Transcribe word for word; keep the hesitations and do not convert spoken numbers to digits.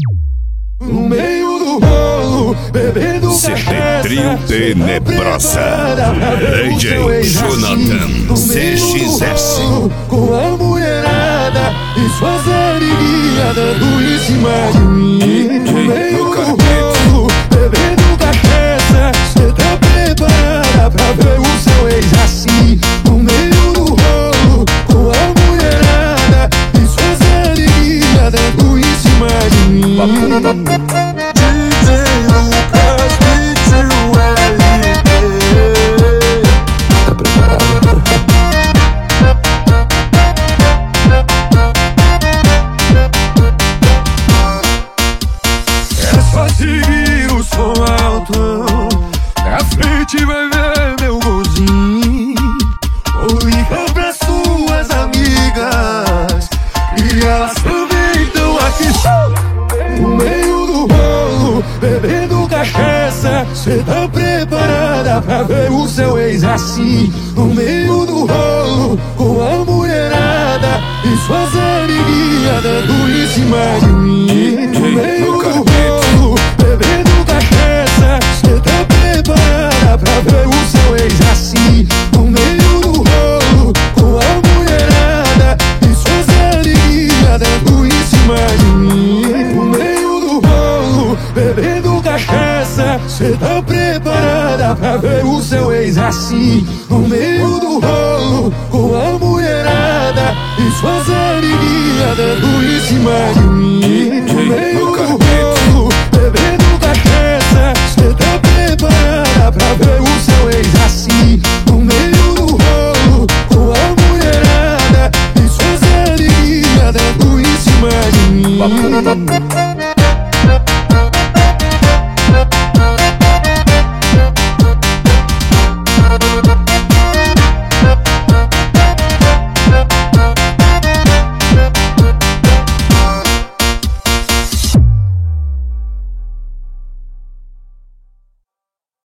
No meio do rolo, bebendo C D cachaça, Trio Tenebrosa, D J Jonathan C X S. Com a mulherada e suas amiguinhas dando em cima de mim. No meio do rolo, bebendo cachaça, cê tá preparada pra ver o seu ex assim? No meio do rolo, com a mulherada e suas amiguinhas dando em cima de mim. Seguir o som alto, pra frente vai ver meu golzinho. Ou liga pra suas amigas e elas também estão aqui. No meio do rolo, bebendo cachaça, cê tá preparada pra ver o seu ex assim? No meio do rolo, com a mulherada e suas amiguinhas dando em cima de mim. No meio do rolo, bebendo cachaça, cê tá preparada pra ver o seu ex assim? No meio do rolo, com a mulherada e suas amiguinhas dando em cima de mim. No meio do rolo, bebendo cachaça, cê tá preparada pra ver o seu ex assim? No meio do rolo, com a mulherada e suas amiguinhas dando em cima de mim.